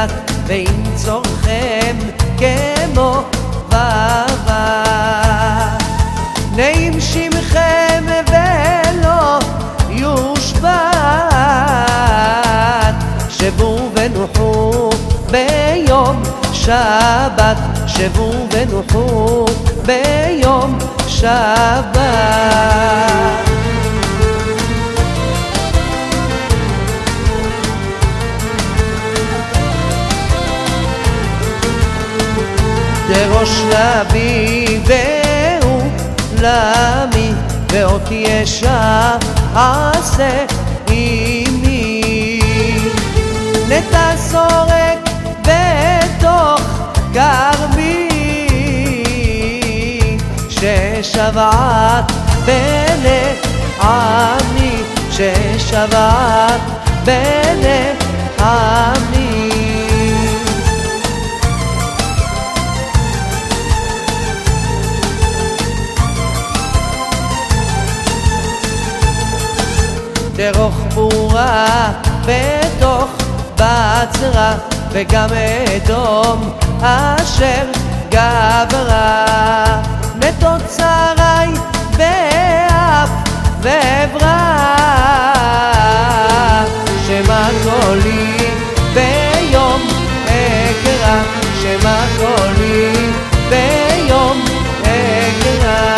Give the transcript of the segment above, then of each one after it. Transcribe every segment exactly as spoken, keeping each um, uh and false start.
בת ועם צורכם כמו בבת. נעים שמכם ולא יושבת, שבו ונוחו ביום שבת, שבו ונוחו ביום שבת. דרוש רבי והוא למי, ואות ישר עשה עמי. נטע שורק בתוך כרמי, ששבעת בני עמי, ששבעת בני עמי. דרוך פורה בתוך בצרה, וגם אדום אשר גברה. מתוצרי באף ועברה, שמע קולי ביום אקרא, שמע קולי ביום אקרא.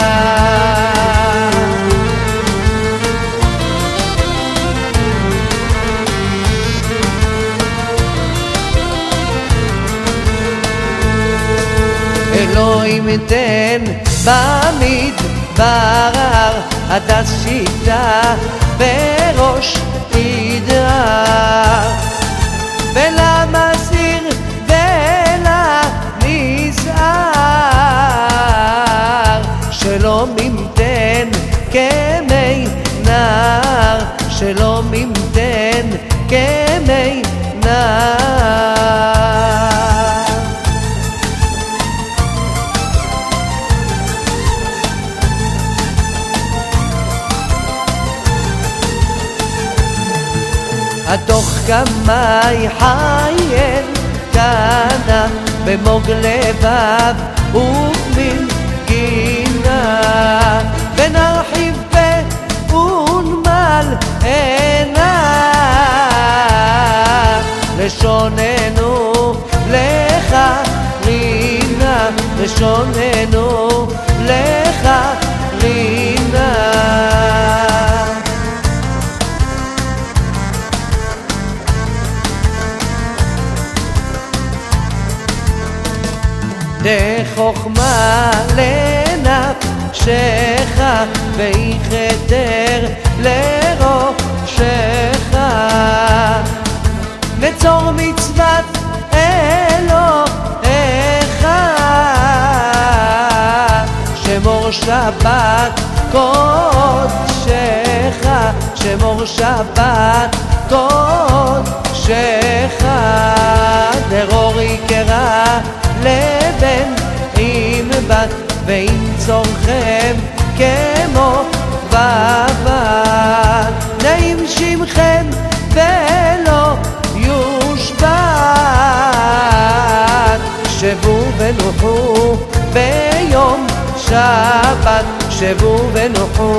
אלוהים תן במדבר, הדס שיטה בראש תדהר, ולמסיר ולנסער, שלום ימתן כמי נער, שלום ימתן כמי נער. התוך כמי חייל קנה, במוג לבב ובמין גינה, ונרחיב פה ונמל עינה, לשוננו לך רינה, לשוננו לך רינה. דחוכמה לנפשך, ויחדר לראשך, נצור מצוות אלוהיך, שמור שבת קודשך, שמור שבת קודשך. דרור יקרא לבן עם בת, ועם צורכם כמו בבת. נעים שמכם ולא יושבת, שבו ונוחו ביום שבת, שבו ונוחו